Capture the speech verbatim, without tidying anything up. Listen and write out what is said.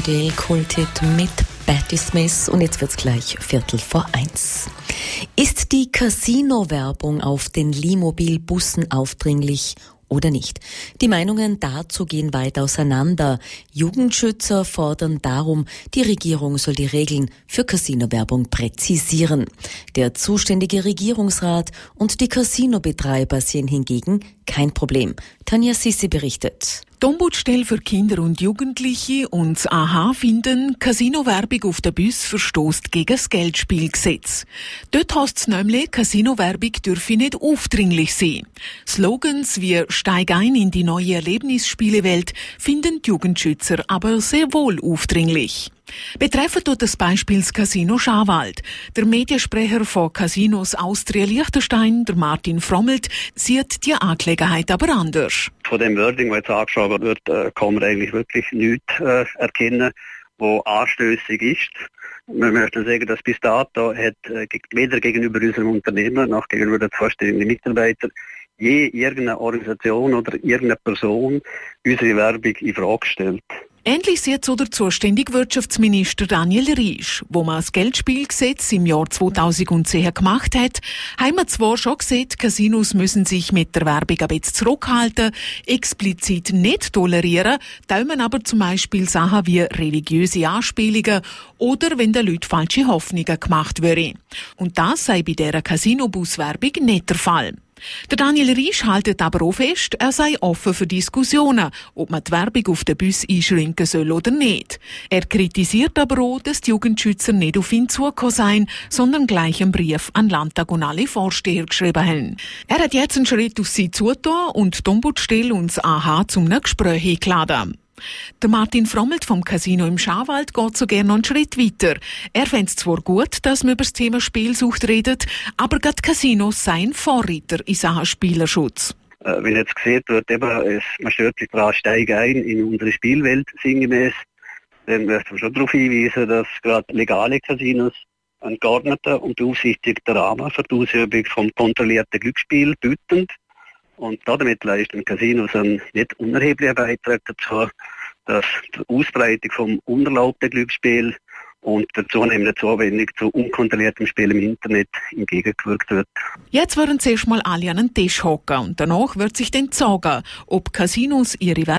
Radio Kulthit mit Patti Smith und jetzt wird's gleich Viertel vor eins. Ist die Casino-Werbung auf den Limobil-Bussen aufdringlich oder nicht? Die Meinungen dazu gehen weit auseinander. Jugendschützer fordern darum, die Regierung soll die Regeln für Casino-Werbung präzisieren. Der zuständige Regierungsrat und die Casinobetreiber sehen hingegen kein Problem. Tanja Sissi berichtet. Die Ombudsstelle für Kinder und Jugendliche und das A H finden, Casino-Werbung auf den Bus verstößt gegen das Geldspielgesetz. Dort heisst es nämlich, Casino-Werbung dürfe nicht aufdringlich sein. Slogans wie «Steig ein in die neue Erlebnisspielewelt» finden die Jugendschützer aber sehr wohl aufdringlich. Betreffen tut das Beispiel das Casino Schawald. Der Mediensprecher von Casinos Austria Liechtenstein, der Martin Frommelt, sieht die Angelegenheit aber anders. Von dem Wording, das jetzt angeschaut wird, kann man eigentlich wirklich nichts äh, erkennen, was anstößig ist. Wir möchten sagen, dass bis dato hat äh, weder gegenüber unserem Unternehmen noch gegenüber den zuständigen Mitarbeitern je irgendeine Organisation oder irgendeine Person unsere Werbung in Frage gestellt. Ähnlich sieht so der zuständige Wirtschaftsminister Daniel Riesch. Wo man das Geldspielgesetz im Jahr zweitausendzehn gemacht hat, haben wir zwar schon gesehen, Casinos müssen sich mit der Werbung ein bisschen zurückhalten, explizit nicht tolerieren, teilen aber zum Beispiel Sachen wie religiöse Anspielungen oder wenn den Leuten falsche Hoffnungen gemacht würden. Und das sei bei dieser Casino-Bus-Werbung nicht der Fall. Der Daniel Riesch hält aber auch fest, er sei offen für Diskussionen, ob man die Werbung auf den Bus einschränken soll oder nicht. Er kritisiert aber auch, dass die Jugendschützer nicht auf ihn zugekommen seien, sondern gleich einen Brief an Landtag und alle Vorsteher geschrieben haben. Er hat jetzt einen Schritt auf sie zugetan und die Ombudsstelle und das A H zum Gespräch eingeladen. Der Martin Frommelt vom Casino im Schawald geht so gerne noch einen Schritt weiter. Er fände es zwar gut, dass man über das Thema Spielsucht redet, aber gerade Casinos seien Vorreiter in Sachen Spielerschutz. Äh, wenn jetzt gesehen wird, eben, es, man stört sich daran, steig ein in unsere Spielwelt sinngemäß, dann möchte man schon darauf hinweisen, dass gerade legale Casinos einen geordneten und beaufsichtigten Rahmen für die Ausübung vom kontrollierten Glücksspiel bieten. Und damit leisten Casinos einen nicht unerheblichen Beitrag dazu, dass die Ausbreitung vom unerlaubten Glücksspiel und der zunehmenden Zuwendung zu unkontrolliertem Spiel im Internet entgegengewirkt wird. Jetzt würden zuerst mal alle an den Tisch hocken und danach wird sich dann sagen, ob Casinos ihre